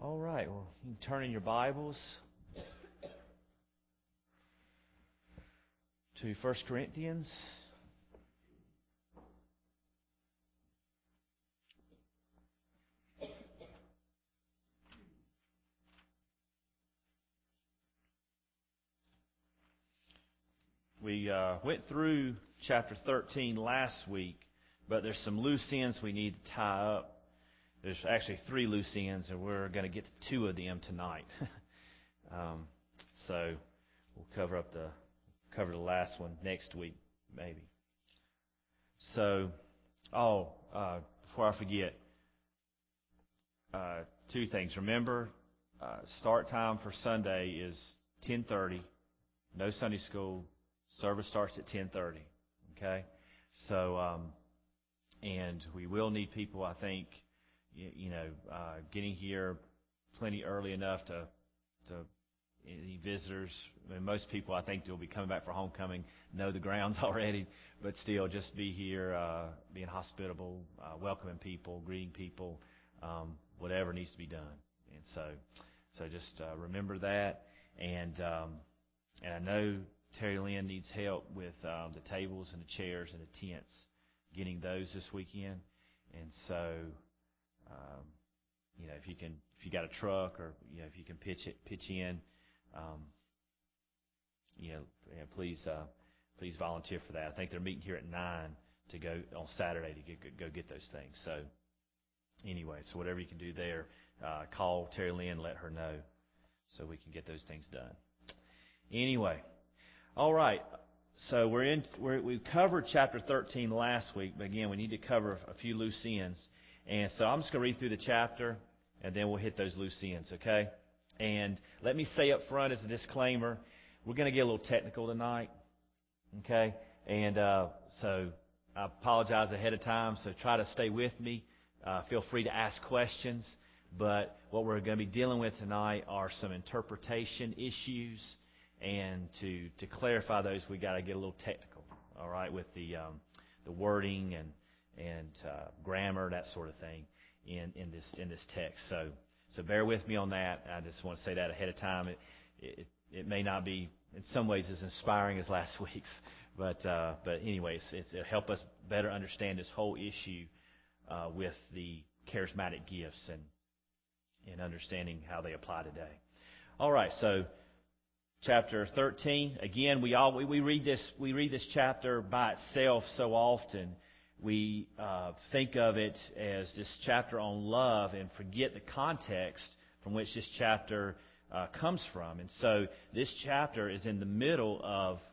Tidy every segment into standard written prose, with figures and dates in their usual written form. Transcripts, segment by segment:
All right, well, you can turn in your Bibles to 1 Corinthians. We went through chapter 13 last week, but there's some loose ends we need to tie up. There's actually 3 loose ends, and we're going to get to 2 of them tonight. So we'll cover the last one next week, maybe. So, before I forget, 2 things. Remember, start time for Sunday is 10:30. No Sunday school. Service starts at 10:30. Okay, so and we will need people, I think. Getting here plenty early enough to any visitors. I mean, most people, I think, will be coming back for homecoming, know the grounds already, but still just be here, being hospitable, welcoming people, greeting people, whatever needs to be done. And so just remember that. And I know Terry Lynn needs help with the tables and the chairs and the tents, getting those this weekend. And so. If you got a truck, or if you can pitch in, please volunteer for that. I think they're meeting here at 9 to go on Saturday to go get those things. So anyway, so whatever you can do there, call Terry Lynn, let her know, so we can get those things done. Anyway, all right. So we covered chapter 13 last week, but again, we need to cover a few loose ends. And so I'm just going to read through the chapter, and then we'll hit those loose ends, okay? And let me say up front as a disclaimer, we're going to get a little technical tonight, okay? And so I apologize ahead of time, so try to stay with me. Feel free to ask questions. But what we're going to be dealing with tonight are some interpretation issues, and to clarify those, we got to get a little technical, all right, with the wording and grammar, that sort of thing in this text. So bear with me on that. I just want to say that ahead of time. It may not be in some ways as inspiring as last week's, but anyways, it'll help us better understand this whole issue with the charismatic gifts and understanding how they apply today. All right, so chapter 13. Again, we read this chapter by itself so often. We think of it as this chapter on love and forget the context from which this chapter comes from. And so this chapter is in the middle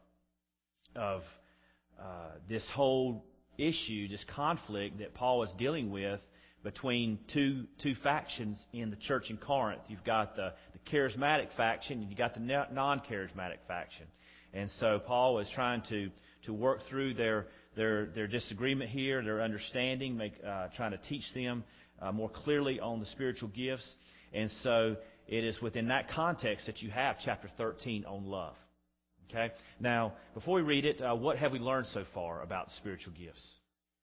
of this whole issue, this conflict that Paul is dealing with between two factions in the church in Corinth. You've got the charismatic faction, and you've got the non-charismatic faction. And so Paul is trying to work through their disagreement here, their understanding, trying to teach them more clearly on the spiritual gifts. And so it is within that context that you have chapter 13 on love. Okay? Now, before we read it, what have we learned so far about spiritual gifts?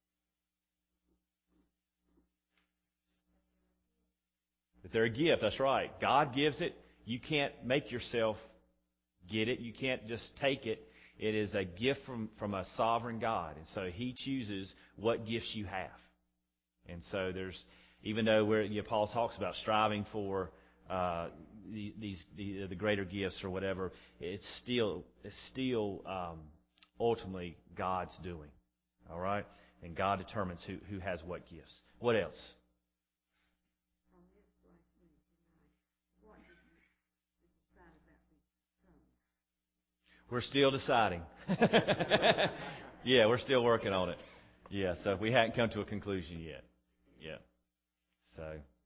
That they're a gift, that's right. God gives it. You can't make yourself get it. You can't just take it. It is a gift from a sovereign God. And so He chooses what gifts you have. And so even though Paul talks about striving for the greater gifts or whatever, it's still ultimately God's doing. All right? And God determines who has what gifts. What else? We're still deciding. Yeah, we're still working on it. Yeah, so we hadn't come to a conclusion yet. Yeah. So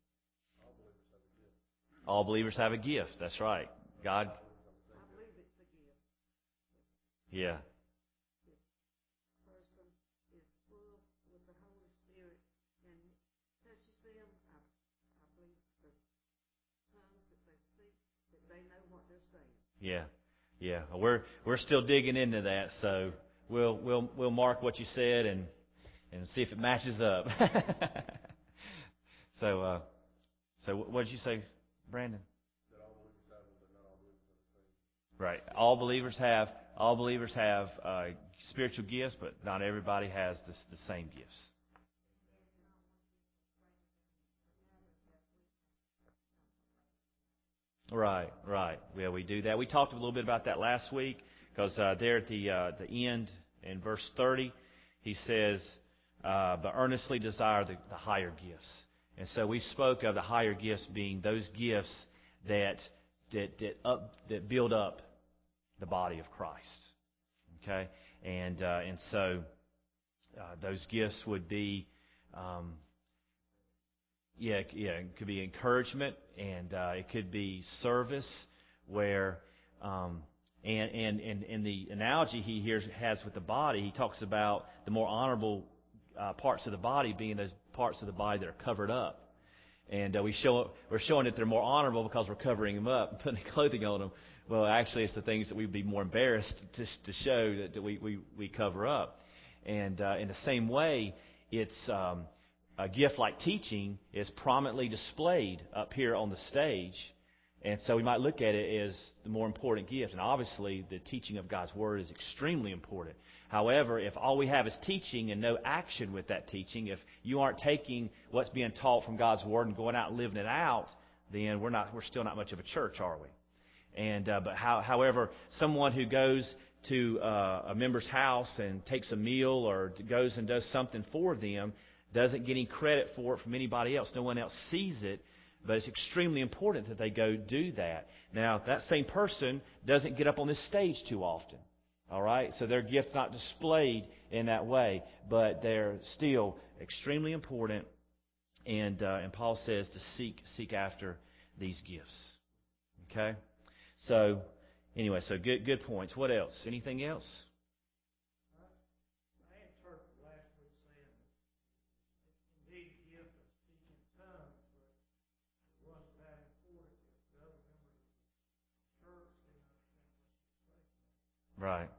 all believers have a gift. That's right. God. I believe it's a gift. Yeah. If a person is full with the Holy Spirit and touches them, I believe the tongues that they speak, that they know what they're saying. Yeah. Yeah, we're still digging into that, so we'll mark what you said and see if it matches up. So what did you say? Brandon? That all believers have them, but not all believers have the same. Right. All believers have spiritual gifts, but not everybody has the same gifts. Right. Yeah, we do that. We talked a little bit about that last week because there at the end in verse 30, he says, "But earnestly desire the higher gifts." And so we spoke of the higher gifts being those gifts that build up the body of Christ. Okay, and so those gifts would be, it could be encouragement, and it could be service, where, and the analogy he has with the body, he talks about the more honorable parts of the body being those parts of the body that are covered up. And we're showing that they're more honorable because we're covering them up, putting clothing on them. Well, actually, it's the things that we'd be more embarrassed to show that we cover up. And in the same way, it's a gift like teaching is prominently displayed up here on the stage. And so we might look at it as the more important gift. And obviously, the teaching of God's Word is extremely important. However, if all we have is teaching and no action with that teaching, if you aren't taking what's being taught from God's Word and going out and living it out, then we're still not much of a church, are we? And however, someone who goes to a member's house and takes a meal or goes and does something for them doesn't get any credit for it from anybody else. No one else sees it, but it's extremely important that they go do that. Now, that same person doesn't get up on this stage too often. All right, so their gift's not displayed in that way, but they're still extremely important. And Paul says to seek after these gifts. Okay, so anyway, so good points. What else? Anything else? I interpreted last week saying indeed a gift of speaking in tongues, but it wasn't that important if the other members of the church didn't understand what she was saying. Right.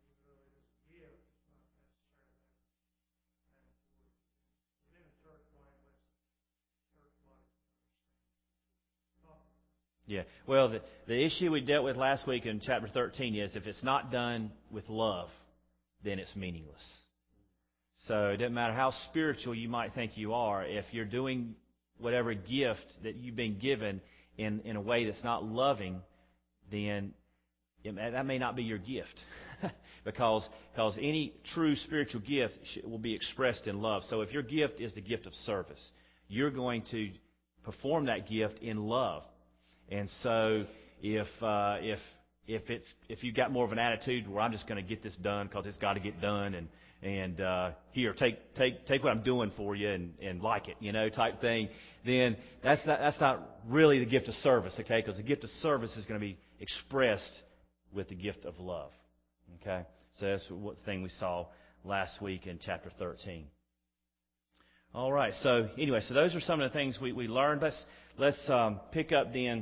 Yeah. Well, the issue we dealt with last week in chapter 13 is if it's not done with love, then it's meaningless. So it doesn't matter how spiritual you might think you are, if you're doing whatever gift that you've been given in a way that's not loving, then that may not be your gift. because any true spiritual gift will be expressed in love. So if your gift is the gift of service, you're going to perform that gift in love. And so if you've got more of an attitude where I'm just going to get this done because it's got to get done, and here, take what I'm doing for you and like it, type thing, then that's not really the gift of service, okay? Because the gift of service is going to be expressed with the gift of love, okay? So that's what thing we saw last week in chapter 13. All right. So anyway, so those are some of the things we learned. Let's pick up then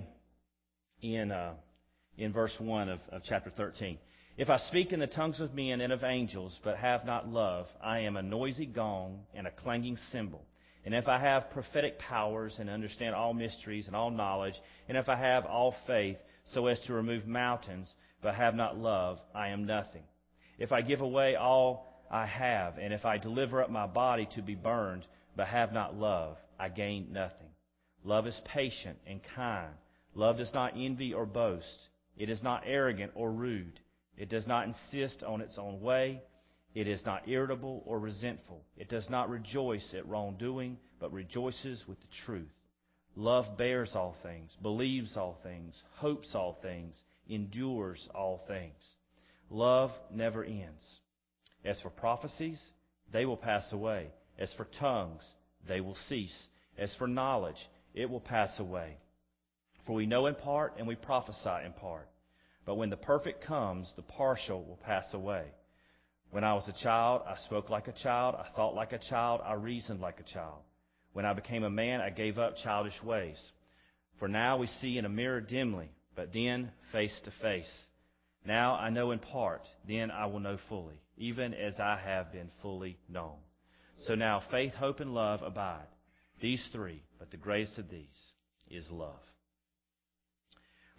in verse 1 of chapter 13. If I speak in the tongues of men and of angels, but have not love, I am a noisy gong and a clanging cymbal. And if I have prophetic powers and understand all mysteries and all knowledge, and if I have all faith so as to remove mountains, but have not love, I am nothing. If I give away all I have, and if I deliver up my body to be burned, but have not love, I gain nothing. Love is patient and kind. Love does not envy or boast. It is not arrogant or rude. It does not insist on its own way. It is not irritable or resentful. It does not rejoice at wrongdoing, but rejoices with the truth. Love bears all things, believes all things, hopes all things, endures all things. Love never ends. As for prophecies, they will pass away. As for tongues, they will cease. As for knowledge, it will pass away. For we know in part and we prophesy in part. But when the perfect comes, the partial will pass away. When I was a child, I spoke like a child, I thought like a child, I reasoned like a child. When I became a man, I gave up childish ways. For now we see in a mirror dimly, but then face to face. Now I know in part, then I will know fully, even as I have been fully known. So now faith, hope, and love abide. These three, but the greatest of these is love.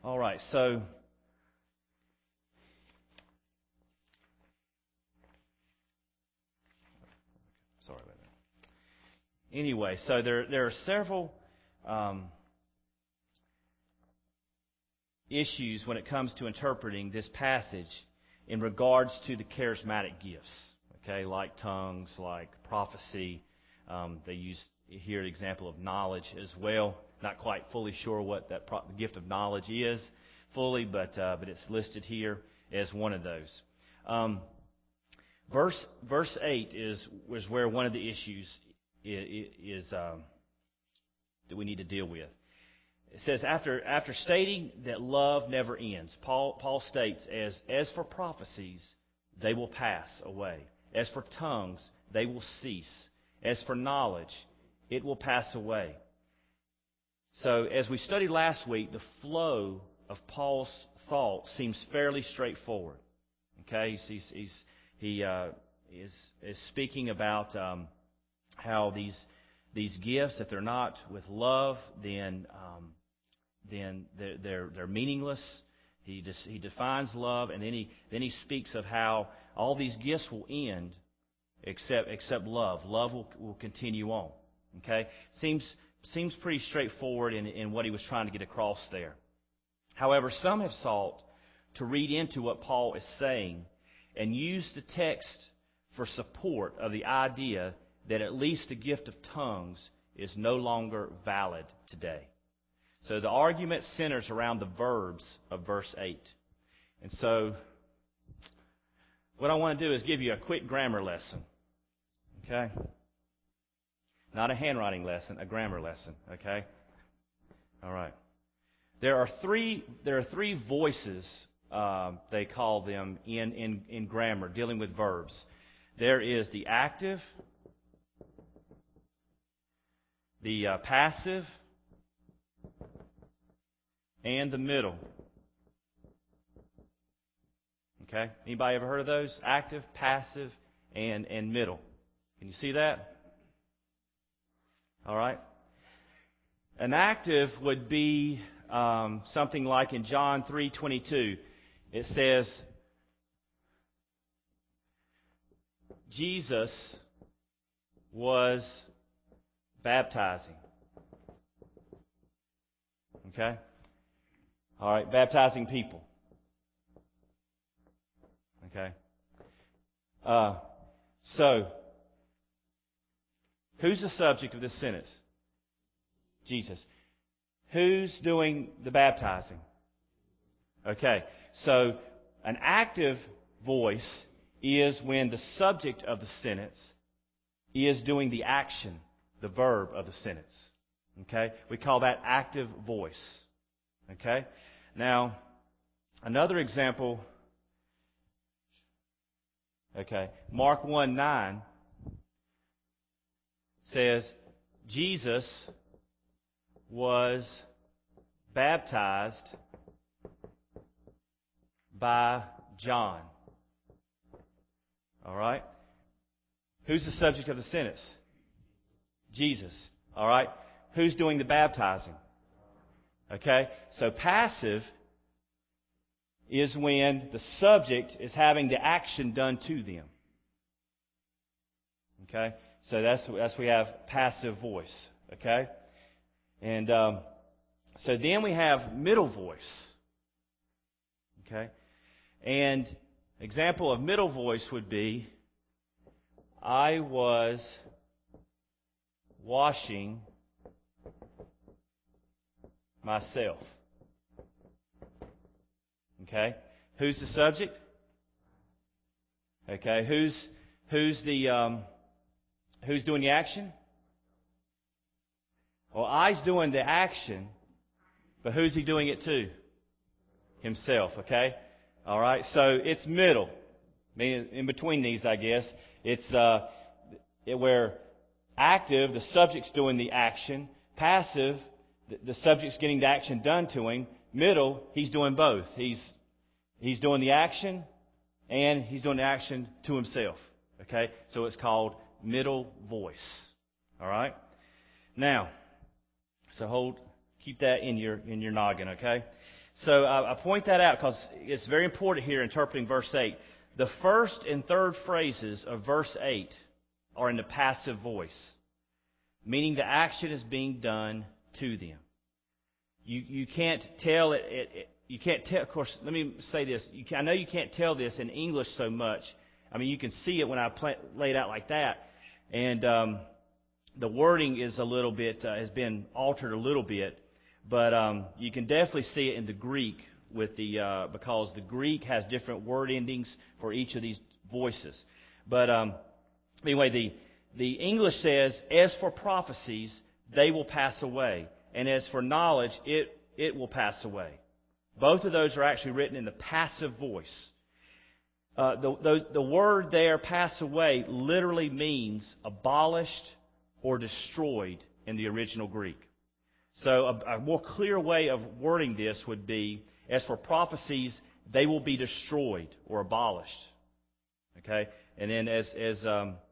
All right, so sorry about that. Anyway, so there are several issues when it comes to interpreting this passage in regards to the charismatic gifts. Okay, like tongues, like prophecy. They use here an example of knowledge as well. Not quite fully sure what that gift of knowledge is fully, but it's listed here as one of those. Verse 8 is where one of the issues is that we need to deal with. It says, after stating that love never ends, Paul states, as for prophecies, they will pass away. As for tongues, they will cease. As for knowledge, it will pass away. So, as we studied last week, the flow of Paul's thought seems fairly straightforward. Okay, he is speaking about how these gifts, if they're not with love, then they're meaningless. He defines love, and then he speaks of how all these gifts will end, except love. Love will continue on. Okay, seems pretty straightforward in what he was trying to get across there. However, some have sought to read into what Paul is saying and use the text for support of the idea that at least the gift of tongues is no longer valid today. So the argument centers around the verbs of verse 8. And so what I want to do is give you a quick grammar lesson. Okay? Not a handwriting lesson, a grammar lesson. Okay? All right. There are three voices, they call them in grammar, dealing with verbs. There is the active, the passive, and the middle. Okay? Anybody ever heard of those? Active, passive, and middle. Can you see that? All right. An active would be something like in John 3:22. It says, Jesus was baptizing. Okay? All right, baptizing people. Okay? So, who's the subject of this sentence? Jesus. Who's doing the baptizing? Okay, so an active voice is when the subject of the sentence is doing the action, the verb of the sentence. Okay, we call that active voice. Okay, now another example. Okay, Mark 1:9 says Jesus was baptized by John. All right? Who's the subject of the sentence? Jesus. All right? Who's doing the baptizing? Okay? So passive is when the subject is having the action done to them. Okay? So that's we have passive voice. Okay? And so then we have middle voice. Okay? And example of middle voice would be, I was washing myself. Okay? Who's the subject? Okay, who's doing the action? Well, I's doing the action, but who's he doing it to? Himself, okay? All right, so it's middle. I mean, in between these, I guess. It's where active, the subject's doing the action. Passive, the subject's getting the action done to him. Middle, he's doing both. He's doing the action, and he's doing the action to himself. Okay? So it's called middle voice. All right? Now, so keep that in your noggin, okay? So I point that out because it's very important here interpreting verse 8. The first and third phrases of verse 8 are in the passive voice, meaning the action is being done to them. You can't tell it. You can't tell. Of course, let me say this. I know you can't tell this in English so much. I mean, you can see it when I lay it out like that, and the wording is a little bit has been altered a little bit, but you can definitely see it in the Greek with the because the Greek has different word endings for each of these voices. But anyway, the English says, "As for prophecies, they will pass away, and as for knowledge, it will pass away." Both of those are actually written in the passive voice. The word there, pass away, literally means abolished or destroyed in the original Greek. So a more clear way of wording this would be, as for prophecies, they will be destroyed or abolished. Okay? And then as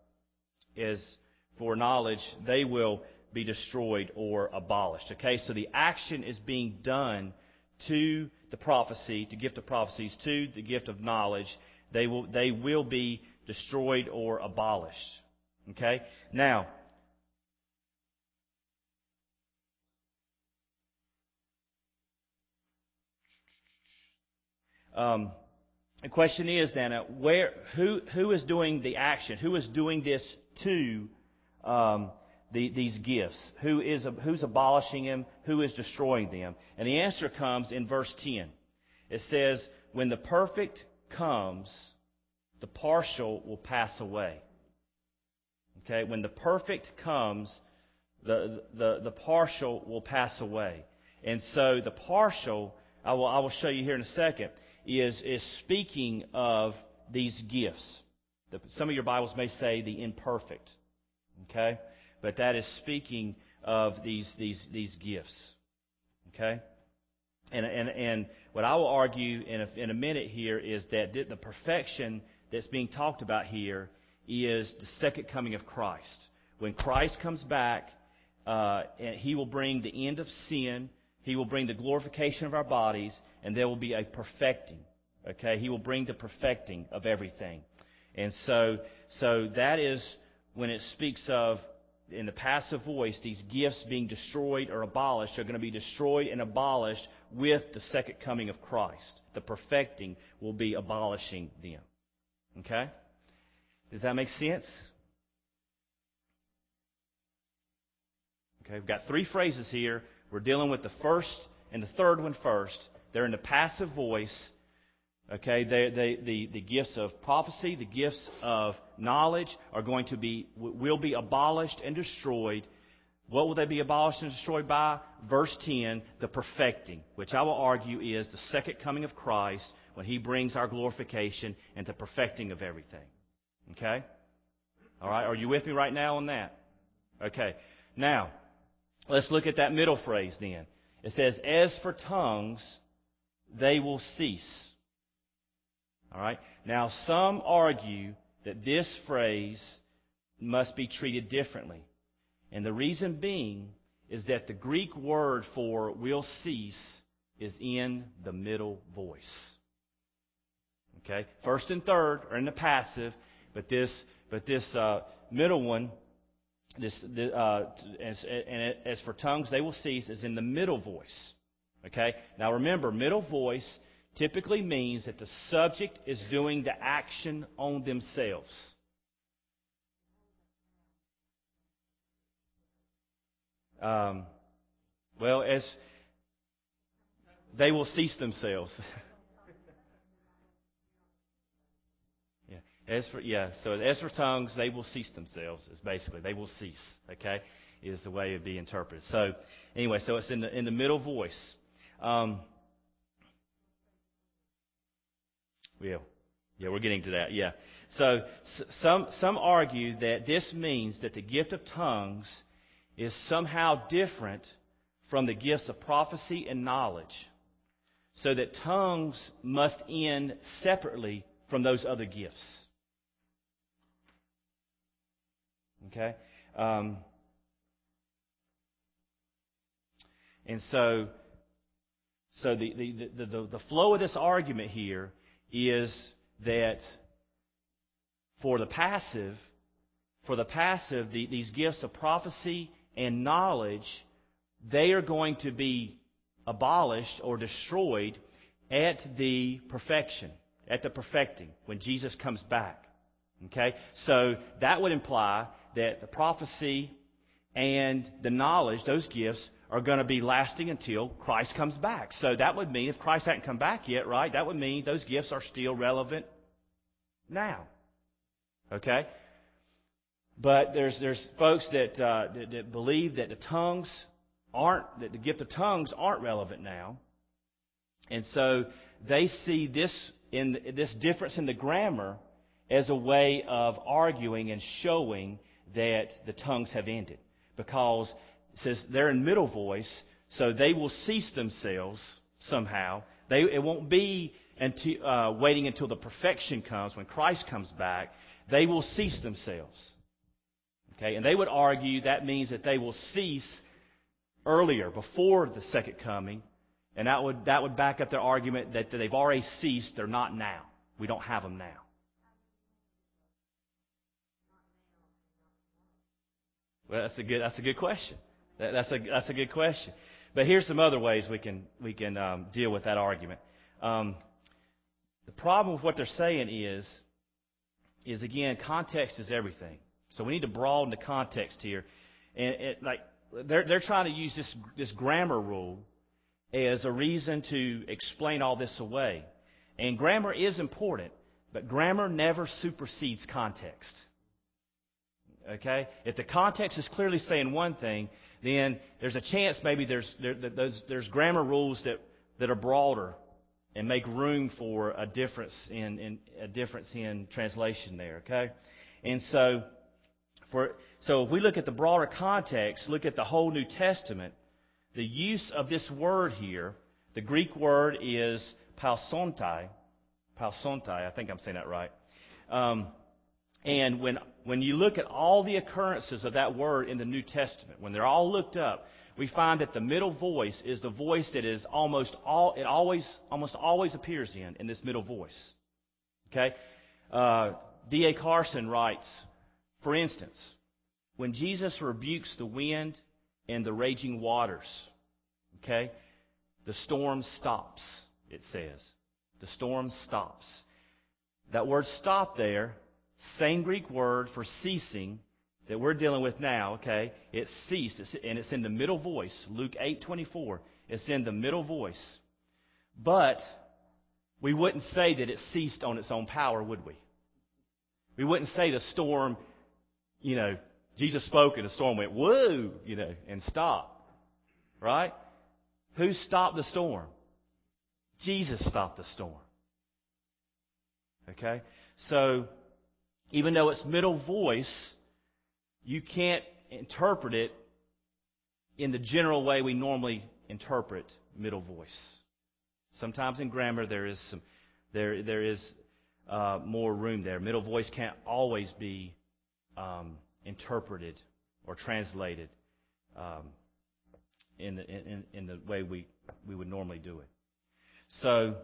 for knowledge, they will be destroyed or abolished. Okay? So the action is being done to the prophecy, to gift of prophecies, to the gift of knowledge. They will be destroyed or abolished. Okay? Now, the question is then, who is doing the action? Who is doing this to these gifts? Who's abolishing them? Who is destroying them? And the answer comes in verse 10. It says, "When the perfect comes, the partial will pass away." Okay, when the perfect comes, the partial will pass away. And so the partial, I will show you here in a second, is speaking of these gifts. Some of your Bibles may say the imperfect. Okay? But that is speaking of these gifts. Okay? And what I will argue in a minute here is that the perfection that's being talked about here is the second coming of Christ. When Christ comes back, and He will bring the end of sin. He will bring the glorification of our bodies, and there will be a perfecting. Okay? He will bring the perfecting of everything. And so that is when it speaks of, in the passive voice, these gifts being destroyed or abolished are going to be destroyed and abolished with the second coming of Christ. The perfecting will be abolishing them. Okay? Does that make sense? Okay, we've got three phrases here. We're dealing with the first and the third one first. They're in the passive voice. Okay, the gifts of prophecy, the gifts of knowledge will be abolished and destroyed. What will they be abolished and destroyed by? Verse 10, the perfecting, which I will argue is the second coming of Christ when He brings our glorification and the perfecting of everything. Okay? All right, are you with me right now on that? Okay, now, let's look at that middle phrase then. It says, "As for tongues, they will cease." All right. Now, some argue that this phrase must be treated differently. And the reason being is that the Greek word for will cease is in the middle voice. Okay? First and third are in the passive, but this middle one, as for tongues they will cease, is in the middle voice. Okay? Now remember, middle voice typically means that the subject is doing the action on themselves. As they will cease themselves. As for tongues, they will cease themselves. Is basically they will cease. Okay, is the way it be interpreted. So anyway, so it's in the middle voice. Yeah, we're getting to that. Yeah. So some argue that this means that the gift of tongues is somehow different from the gifts of prophecy and knowledge, so that tongues must end separately from those other gifts. Okay? And so So the flow of this argument here is that for the passive, these gifts of prophecy and knowledge, they are going to be abolished or destroyed at the perfecting, when Jesus comes back. Okay? So that would imply that the prophecy and the knowledge, those gifts, are going to be lasting until Christ comes back. So that would mean, if Christ hadn't come back yet, right, that would mean those gifts are still relevant now. Okay? But there's folks that believe that the gift of tongues aren't relevant now. And so they see this difference in the grammar as a way of arguing and showing that the tongues have ended. Because it says they're in middle voice, so they will cease themselves somehow. It won't be waiting until the perfection comes, when Christ comes back. They will cease themselves. Okay, and they would argue that means that they will cease earlier, before the second coming, and that would back up their argument that they've already ceased. They're not now. We don't have them now. Well, that's a good question. That's a good question. But here's some other ways we can deal with that argument. The problem with what they're saying is again, context is everything. So we need to broaden the context here, and they're trying to use this grammar rule as a reason to explain all this away. And grammar is important, but grammar never supersedes context. Okay? If the context is clearly saying one thing, then there's a chance maybe there's grammar rules that are broader and make room for a difference in translation there. Okay? And so if we look at the broader context, look at the whole New Testament, the use of this word here, the Greek word is palsontai. Palsontai, I think I'm saying that right. And when you look at all the occurrences of that word in the New Testament, when they're all looked up, we find that the middle voice is the voice that is almost always appears in this middle voice. Okay? D.A. Carson writes, for instance, when Jesus rebukes the wind and the raging waters, okay, the storm stops, it says. The storm stops. That word stop there, same Greek word for ceasing that we're dealing with now, okay, it ceased, and it's in the middle voice. Luke 8:24, it's in the middle voice. But we wouldn't say that it ceased on its own power, would we? We wouldn't say the storm, Jesus spoke and the storm went, whoa, and stopped. Right? Who stopped the storm? Jesus stopped the storm. Okay? So, even though it's middle voice, you can't interpret it in the general way we normally interpret middle voice. Sometimes in grammar there is more room there. Middle voice can't always be interpreted or translated in the way we would normally do it. So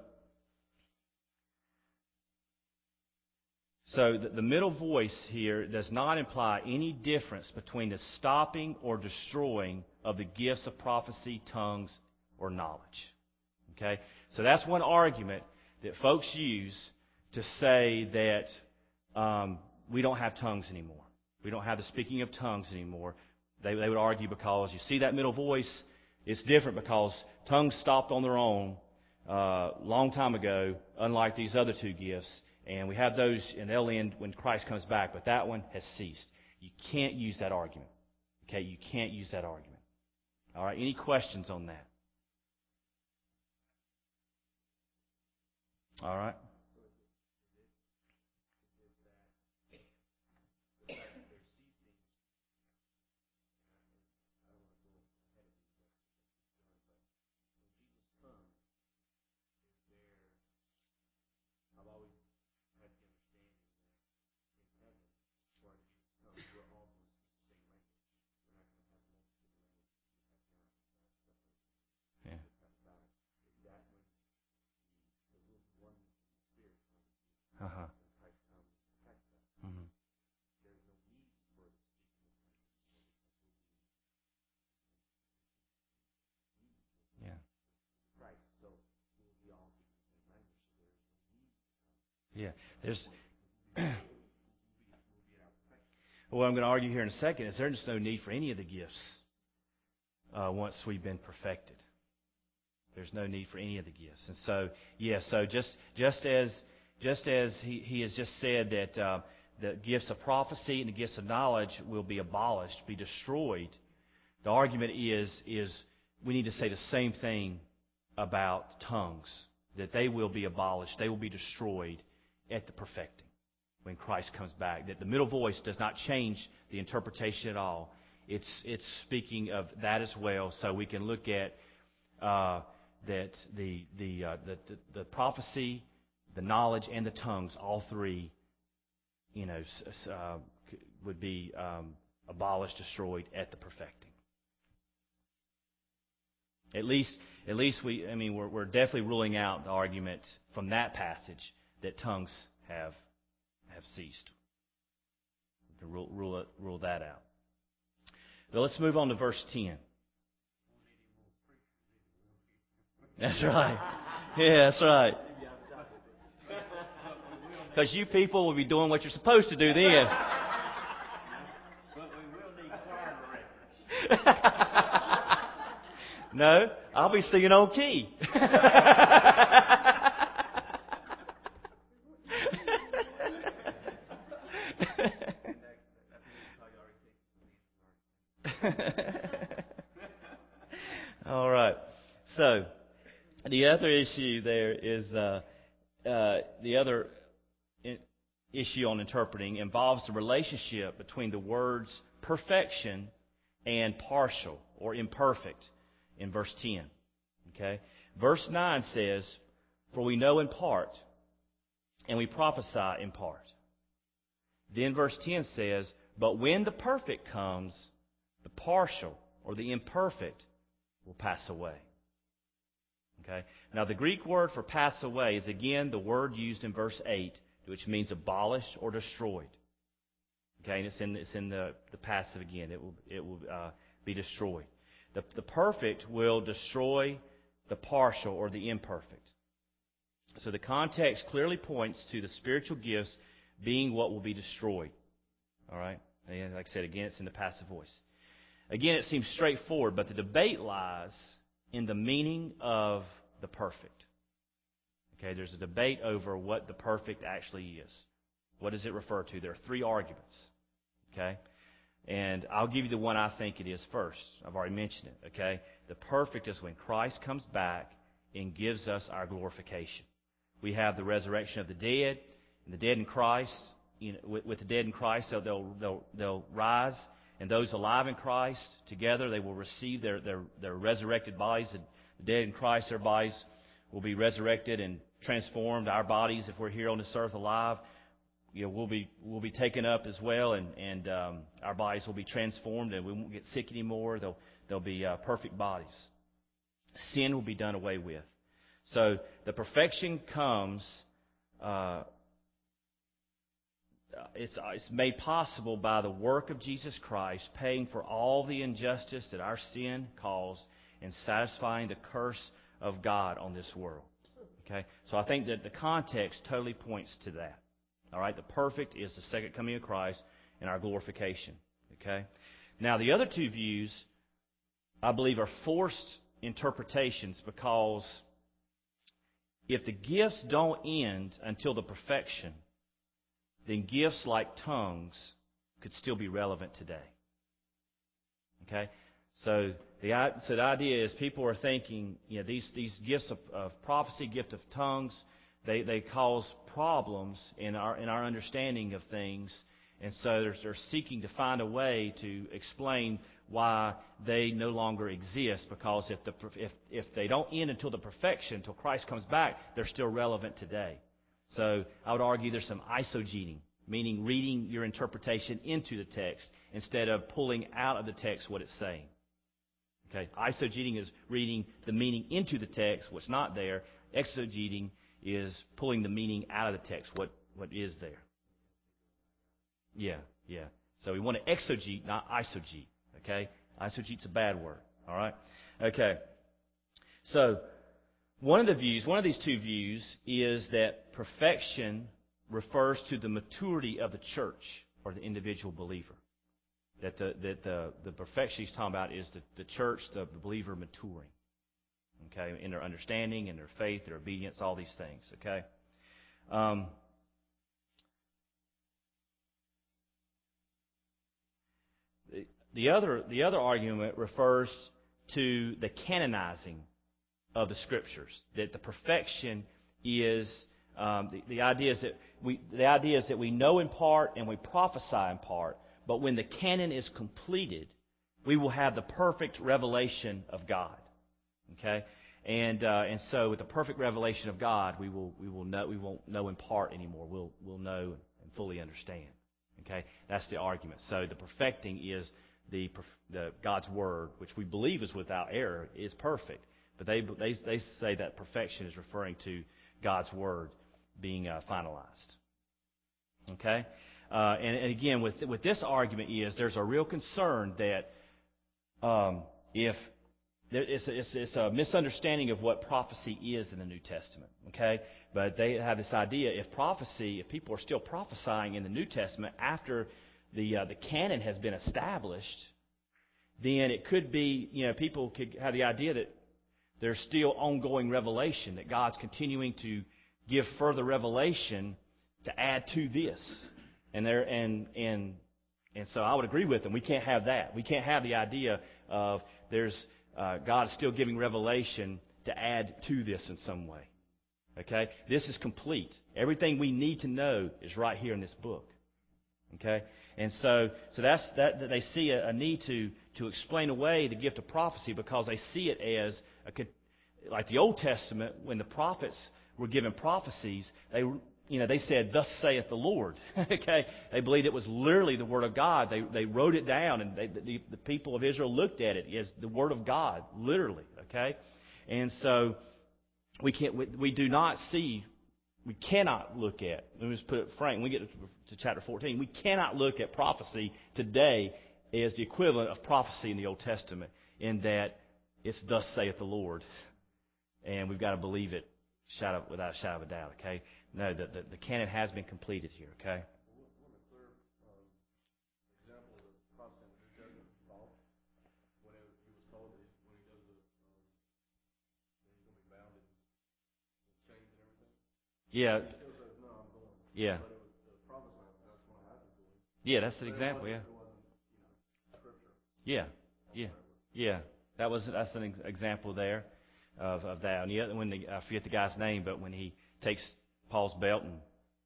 the middle voice here does not imply any difference between the stopping or destroying of the gifts of prophecy, tongues, or knowledge. Okay? So that's one argument that folks use to say that we don't have tongues anymore. We don't have the speaking of tongues anymore. They would argue because you see that middle voice, it's different because tongues stopped on their own long time ago, unlike these other two gifts. And we have those, and they'll end when Christ comes back. But that one has ceased. You can't use that argument. Okay, you can't use that argument. All right, any questions on that? All right. Uh-huh. Mm-hmm. Yeah. Yeah. There's what I'm going to argue here in a second is there's no need for any of the gifts once we've been perfected. There's no need for any of the gifts. And so, so just as he has just said that the gifts of prophecy and the gifts of knowledge will be abolished, be destroyed, the argument is we need to say the same thing about tongues, that they will be abolished, they will be destroyed at the perfecting when Christ comes back. That the middle voice does not change the interpretation at all. It's speaking of that as well. So we can look at that the prophecy, the knowledge, and the tongues, all three, would be abolished, destroyed at the perfecting. At least we're definitely ruling out the argument from that passage that tongues have ceased. To rule that out. Now let's move on to verse 10. That's right. Yeah, that's right. Because you people will be doing what you're supposed to do then. But we will need choir directors. No, I'll be singing on key. All right. So, the other issue there is the other issue on interpreting involves the relationship between the words perfection and partial or imperfect in verse 10. Okay? Verse 9 says, "For we know in part, and we prophesy in part." Then verse 10 says, "But when the perfect comes, the partial or the imperfect will pass away." Okay? Now the Greek word for pass away is again the word used in verse 8, which means abolished or destroyed. Okay, and it's in the passive again. It will be destroyed. The perfect will destroy the partial or the imperfect. So the context clearly points to the spiritual gifts being what will be destroyed. All right? And like I said, again, it's in the passive voice. Again, it seems straightforward, but the debate lies in the meaning of the perfect. Okay, there's a debate over what the perfect actually is. What does it refer to? There are three arguments. Okay? And I'll give you the one I think it is first. I've already mentioned it. Okay? The perfect is when Christ comes back and gives us our glorification. We have the resurrection of the dead, and the dead in Christ. With the dead in Christ, they'll rise, and those alive in Christ together, they will receive their resurrected bodies. The dead in Christ, their bodies will be resurrected and transformed. Our bodies, if we're here on this earth alive, we'll be taken up as well, and our bodies will be transformed, and we won't get sick anymore. They'll be perfect bodies. Sin will be done away with. So the perfection comes. It's made possible by the work of Jesus Christ paying for all the injustice that our sin caused and satisfying the curse of God on this world. Okay? So I think that the context totally points to that. All right? The perfect is the second coming of Christ and our glorification. Okay? Now, the other two views, I believe, are forced interpretations because if the gifts don't end until the perfection, then gifts like tongues could still be relevant today. Okay? So the idea is people are thinking, these gifts of prophecy, gift of tongues, they cause problems in our understanding of things, and so they're seeking to find a way to explain why they no longer exist, because if they don't end until the perfection, until Christ comes back, they're still relevant today. So I would argue there's some eisegeting, meaning reading your interpretation into the text instead of pulling out of the text what it's saying. Okay, eisegeting is reading the meaning into the text, what's not there. Exegeting is pulling the meaning out of the text, what what is there. Yeah, yeah. So we want to exegete, not eisegete. Okay? Eisegete's a bad word. All right? Okay. So one of these two views is that perfection refers to the maturity of the church or the individual believer. That the perfection he's talking about is the church, the believer maturing. Okay? In their understanding, in their faith, their obedience, all these things. Okay? The other argument refers to the canonizing of the Scriptures. That the perfection is the idea is that we know in part and we prophesy in part. But when the canon is completed, we will have the perfect revelation of God. Okay, and so with the perfect revelation of God, we won't know in part anymore. We'll know and fully understand. Okay, that's the argument. So the perfecting is the God's word, which we believe is without error, is perfect. But they say that perfection is referring to God's word being finalized. Okay, and again with this argument is there's a real concern that if it's a misunderstanding of what prophecy is in the New Testament. Okay, but they have this idea if people are still prophesying in the New Testament after the canon has been established, then it could be, people could have the idea that there's still ongoing revelation, that God's continuing to give further revelation to add to this. And so I would agree with them. We can't have that. We can't have the idea of God is still giving revelation to add to this in some way. Okay? This is complete. Everything we need to know is right here in this book. Okay? And so that's that they see a need to explain away the gift of prophecy because they see it as like the Old Testament when the prophets were given prophecies, they said, "Thus saith the Lord." Okay, they believed it was literally the Word of God. They wrote it down, and the people of Israel looked at it as the Word of God, literally. Okay, and so we cannot look at. Let me just put it frank. When we get to chapter 14, we cannot look at prophecy today as the equivalent of prophecy in the Old Testament, in that it's "Thus saith the Lord," and we've got to believe it without a shadow of a doubt. Okay. No, the canon has been completed here, okay? One clear example of the prophecy in the New Testament is Paul, when he was told that when he goes to, that he's going to be bound in chains and everything. Yeah. He still says, "No, I'm going." Yeah. But it was prophesied that that's going to happen to him. Yeah, that's an example, yeah. It wasn't, scripture. Yeah, yeah, yeah. That's an example there of that. And the other, I forget the guy's name, but when he takes Paul's belt and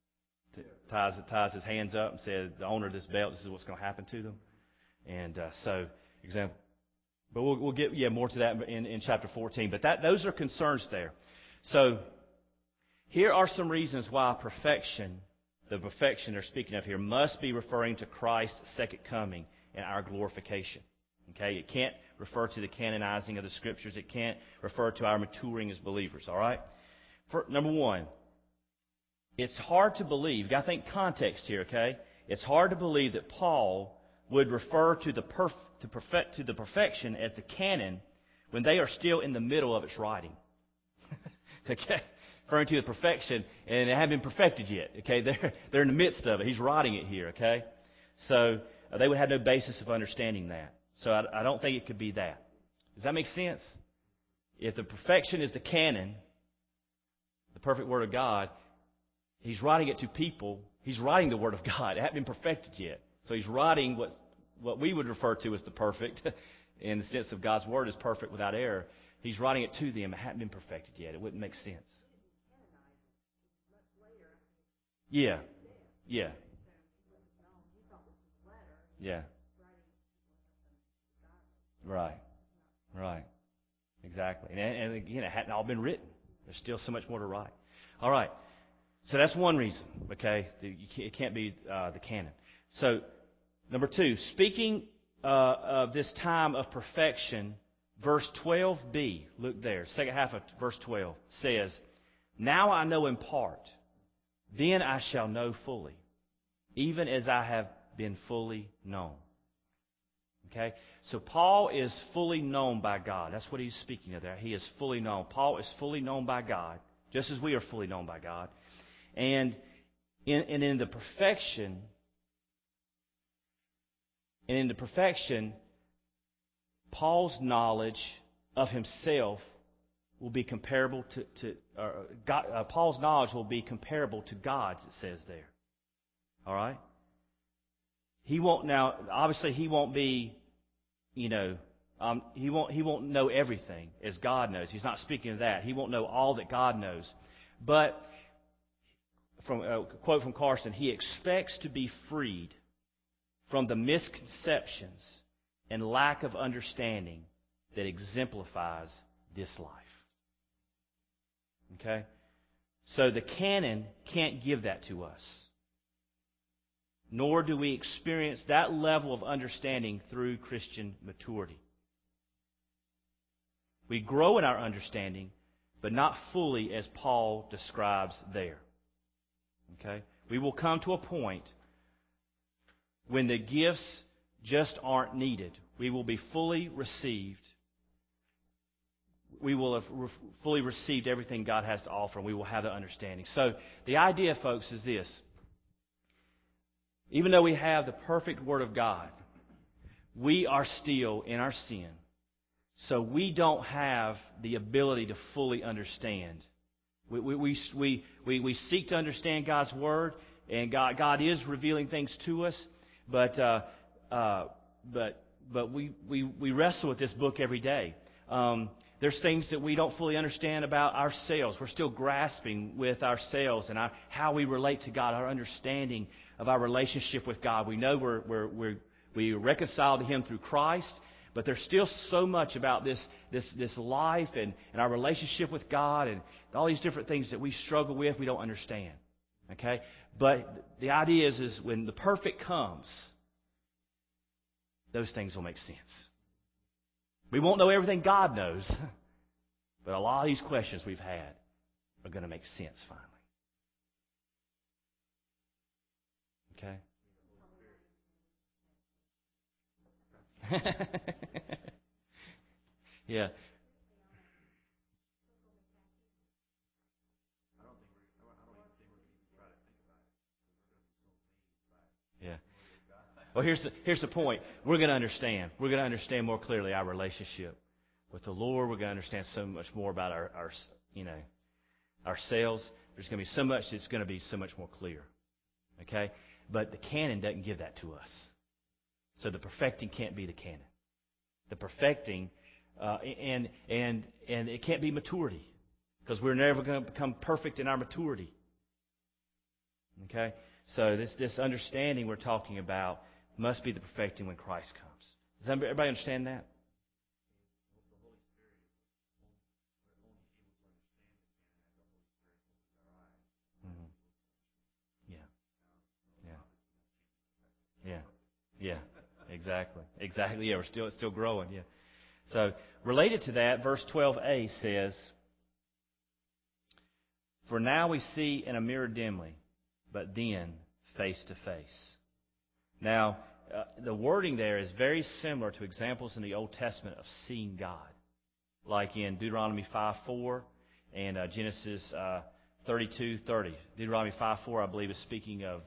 ties his hands up and said, "The owner of this belt, this is what's going to happen to them." And so, example. But we'll get more to that in chapter 14. But those are concerns there. So here are some reasons why the perfection they're speaking of here, must be referring to Christ's second coming and our glorification. Okay, it can't refer to the canonizing of the Scriptures. It can't refer to our maturing as believers. All right. Number one. It's hard to believe. You've got to think context here, okay? It's hard to believe that Paul would refer to the perfection as the canon when they are still in the middle of its writing. Okay? Referring to the perfection, and it hasn't been perfected yet. Okay? They're in the midst of it. He's writing it here, okay? So they would have no basis of understanding that. So I don't think it could be that. Does that make sense? If the perfection is the canon, the perfect Word of God, he's writing it to people. He's writing the Word of God. It hasn't been perfected yet. So he's writing what we would refer to as the perfect, in the sense of God's Word is perfect without error. He's writing it to them. It hasn't been perfected yet. It wouldn't make sense. Yeah. Yeah. Yeah. Right. Right. Exactly. And again, it hadn't all been written. There's still so much more to write. All right. So that's one reason, okay? It can't be the canon. So, number two, speaking of this time of perfection, verse 12b, look there, second half of verse 12, says, "Now I know in part, then I shall know fully, even as I have been fully known. Okay? So Paul is fully known by God. That's what he's speaking of there. He is fully known. Paul is fully known by God, just as we are fully known by God. And in the perfection, Paul's knowledge of himself will be comparable to God. Paul's knowledge will be comparable to God's, it says there. All right? He won't now. Obviously, he won't be. He won't know everything as God knows. He's not speaking of that. He won't know all that God knows. But from a quote from Carson, he expects to be freed from the misconceptions and lack of understanding that exemplifies this life. Okay? So the canon can't give that to us. Nor do we experience that level of understanding through Christian maturity. We grow in our understanding, but not fully as Paul describes there. Okay? We will come to a point when the gifts just aren't needed. We will be fully received. We will have fully received everything God has to offer, and we will have the understanding. So the idea, folks, is this. Even though we have the perfect Word of God, we are still in our sin. So we don't have the ability to fully understand. We seek to understand God's Word, and God is revealing things to us. But we wrestle with this book every day. There's things that we don't fully understand about ourselves. We're still grasping with ourselves and how we relate to God, our understanding of our relationship with God. We know we reconcile to Him through Christ, but there's still so much about this life and our relationship with God and all these different things that we struggle with, we don't understand. Okay? But the idea is when the perfect comes, those things will make sense. We won't know everything God knows, but a lot of these questions we've had are going to make sense finally. Okay? Yeah. Yeah. Well, here's the point. We're going to understand. We're going to understand more clearly our relationship with the Lord. We're going to understand so much more about ourselves. There's going to be so much that's going to be so much more clear. Okay? But the canon doesn't give that to us. So the perfecting can't be the canon. The perfecting and it can't be maturity, because we're never going to become perfect in our maturity. Okay? So this understanding we're talking about must be the perfecting when Christ comes. Does everybody understand that? Mm-hmm. Yeah. Exactly. Yeah, we're still growing. Yeah. So related to that, verse 12a says, "For now we see in a mirror dimly, but then face to face." Now, the wording there is very similar to examples in the Old Testament of seeing God, like in Deuteronomy 5:4 and Genesis 32:30. Deuteronomy 5:4, I believe, is speaking of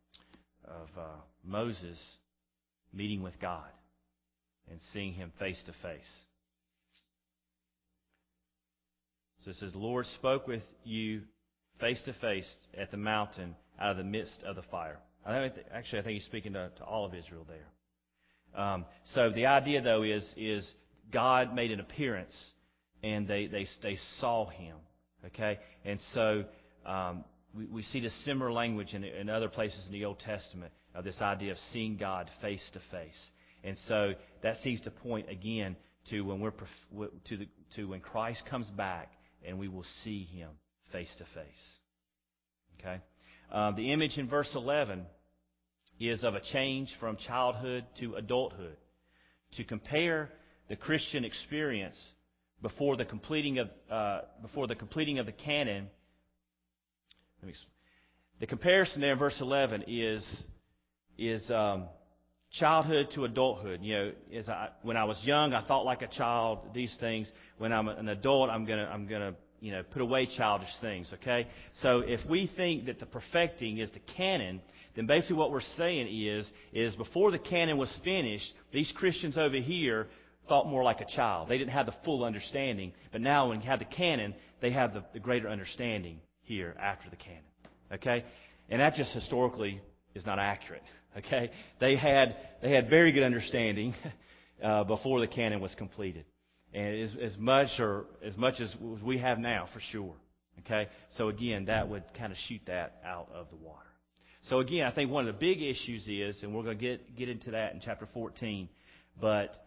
Moses meeting with God and seeing Him face to face. So it says, "The Lord spoke with you face to face at the mountain out of the midst of the fire." I think He's speaking to all of Israel there. So the idea, though, is God made an appearance, and they saw Him. Okay, and so we see the similar language in other places in the Old Testament of this idea of seeing God face to face. And so that seems to point again to when Christ comes back and we will see Him face to face. Okay, the image in verse 11 is of a change from childhood to adulthood. To compare the Christian experience before the completing of the canon, the comparison there in verse 11 is childhood to adulthood. When I was young, I thought like a child. These things. When I'm an adult, I'm gonna put away childish things. Okay. So if we think that the perfecting is the canon, then basically what we're saying is before the canon was finished, these Christians over here thought more like a child. They didn't have the full understanding. But now when you have the canon, they have the greater understanding here after the canon. Okay? And that just historically is not accurate. Okay? They had very good understanding before the canon was completed. And as much as we have now, for sure. Okay? So again, that would kind of shoot that out of the water. So again, I think one of the big issues is, and we're going to get into that in chapter 14, but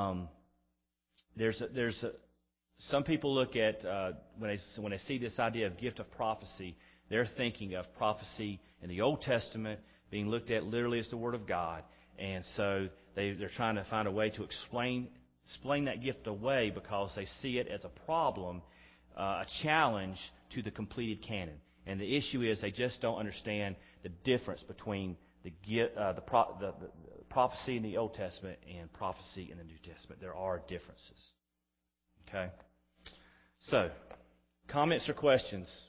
some people look at when they see this idea of gift of prophecy, they're thinking of prophecy in the Old Testament being looked at literally as the Word of God, and so they're trying to find a way to explain that gift away because they see it as a problem, a challenge to the completed canon. And the issue is they just don't understand the difference between the prophecy in the Old Testament and prophecy in the New Testament. There are differences. Okay? So, comments or questions?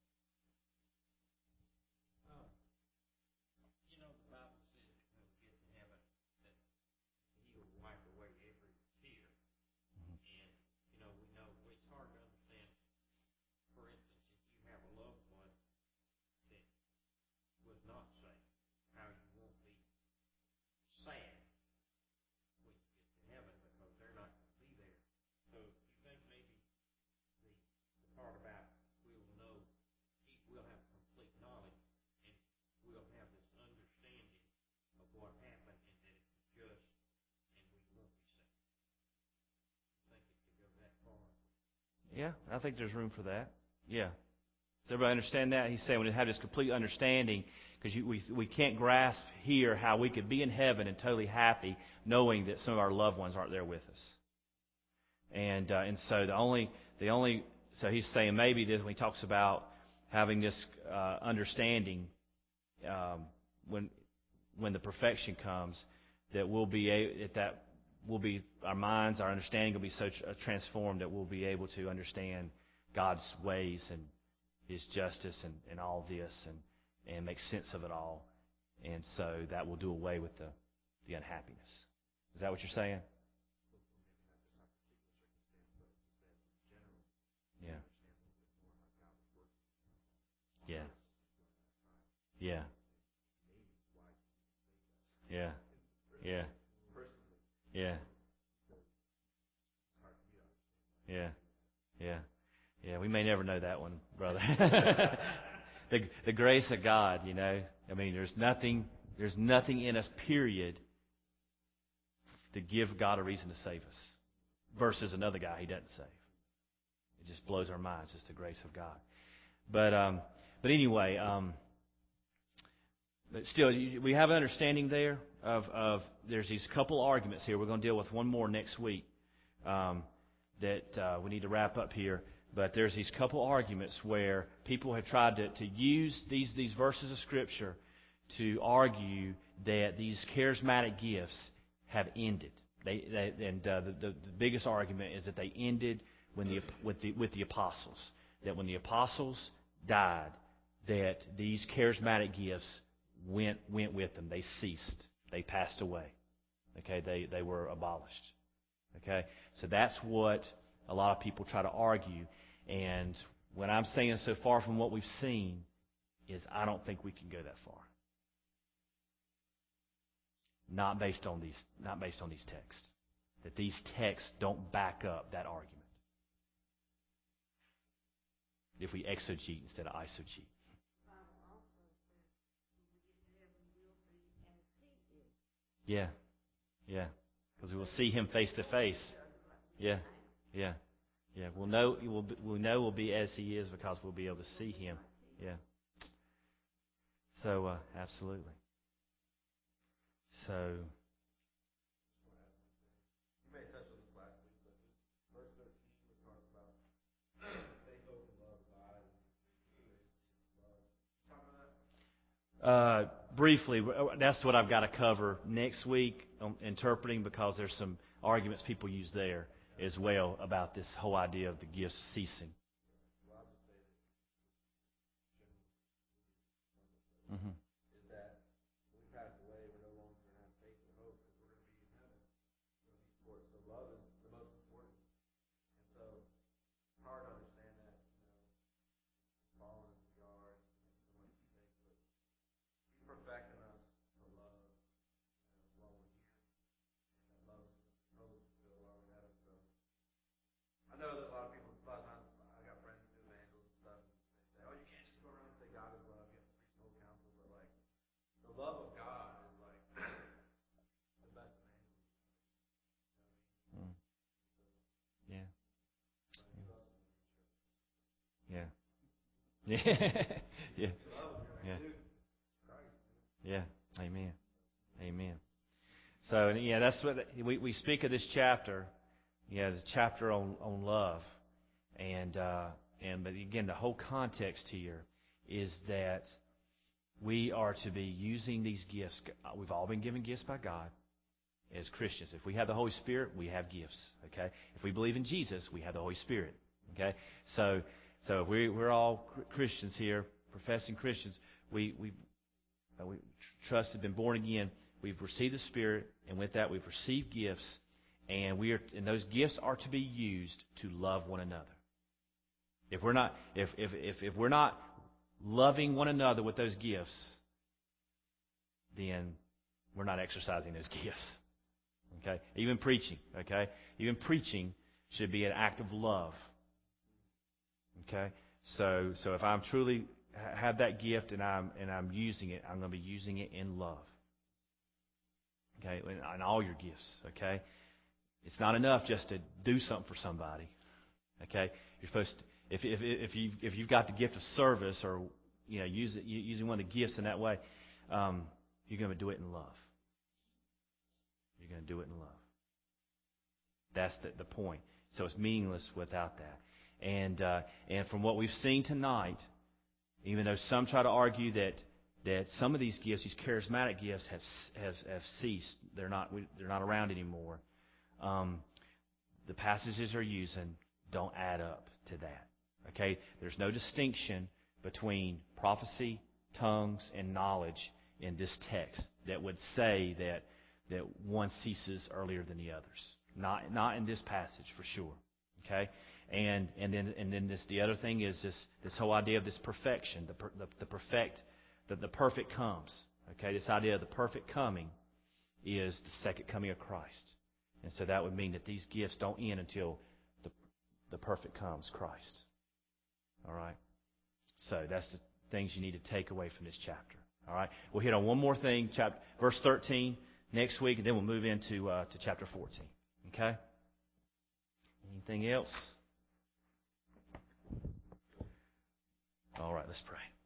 The Bible says when we get to heaven that He will wipe away every tear. And, we know it's hard to understand. For instance, if you have a loved one that was not saved, how you won't be sad when you get to heaven because they're not going to be there. So you think maybe the part about we'll have complete knowledge and we'll have this understanding of what happened and that it was just and we won't be saved. You think it could go that far? Yeah, I think there's room for that. Yeah. Does everybody understand that? He's saying we have this complete understanding because we can't grasp here how we could be in heaven and totally happy knowing that some of our loved ones aren't there with us. And so so he's saying maybe this when he talks about having this understanding when the perfection comes that our minds, our understanding will be so transformed that we'll be able to understand God's ways and His justice and all this and make sense of it all. And so that will do away with the unhappiness. Is that what you're saying? Yeah. Yeah. Yeah. Yeah. Yeah. Yeah. Yeah. Yeah. Yeah. We may never know that one, brother. The grace of God, I mean, there's nothing in us, period, to give God a reason to save us versus another guy He doesn't save. It just blows our minds, just the grace of God. But anyway, but still, we have an understanding there of there's these couple arguments here. We're going to deal with one more next week that we need to wrap up here. But there's these couple arguments where people have tried to use these verses of Scripture to argue that these charismatic gifts have ended. The biggest argument is that they ended with the apostles. That when the apostles died, that these charismatic gifts went with them. They ceased. They passed away. Okay, they were abolished. Okay, so that's what a lot of people try to argue. And what I'm saying so far from what we've seen is I don't think we can go that far. Not based on these texts. That these texts don't back up that argument. If we exegete instead of eisegete. The Bible also says when we get to heaven, we'll be as He is. Yeah. Yeah. Because we will see Him face to face. Yeah. Yeah. Yeah. We'll know we'll be as He is because we'll be able to see Him. Yeah. So, absolutely. So. You may have touched on this last week, but this verse 13 which talks about faith, hope, and love abide. Talk about that. Briefly, that's what I've got to cover next week on interpreting, because there's some arguments people use there as well about this whole idea of the gifts ceasing. Mm-hmm. Is that when we pass away, we're no longer going to have faith or hope because we're going to be in heaven. So love is the most important. And so it's hard to understand that, as fallen as we are, and make so many mistakes, but He's perfecting us to love while we're here. And that love is totally fulfilled while we're in heaven. So I know that a lot of times I got friends who do evangelism and stuff, and they say, oh, you can't just go around and say God is love. You have to preach the whole counsel. But like, the love of God is like the best evangelism. Mm. Yeah. Yeah. Yeah. Yeah. Yeah. Amen. Amen. So, yeah, that's what we speak of this chapter. Yeah, the chapter on love, and but again, the whole context here is that we are to be using these gifts. We've all been given gifts by God as Christians. If we have the Holy Spirit, we have gifts. Okay. If we believe in Jesus, we have the Holy Spirit. Okay. So if we're all Christians here, professing Christians. We trusted, been born again. We've received the Spirit, and with that, we've received gifts, and those gifts are to be used to love one another. If we're not loving one another with those gifts, then we're not exercising those gifts. Okay? Even preaching. Okay? Even preaching should be an act of love. Okay? So if I'm truly have that gift and I'm using it, I'm going to be using it in love. Okay? In all your gifts. Okay? It's not enough just to do something for somebody. Okay? You're supposed to, if you've got the gift of service, or using one of the gifts in that way, you're going to do it in love. You're going to do it in love. That's the point. So it's meaningless without that. And from what we've seen tonight, even though some try to argue that some of these gifts, these charismatic gifts, have ceased, they're not around anymore. The passages they're using don't add up to that. Okay, there's no distinction between prophecy, tongues, and knowledge in this text that would say that one ceases earlier than the others. Not in this passage for sure. Okay, and then this, the other thing is this whole idea of this perfection, the perfect comes. Okay, this idea of the perfect coming is the second coming of Christ, and so that would mean that these gifts don't end until the perfect comes, Christ. All right, so that's the things you need to take away from this chapter. All right, we'll hit on one more thing, verse 13 next week, and then we'll move into to chapter 14. Okay. Anything else? All right, let's pray.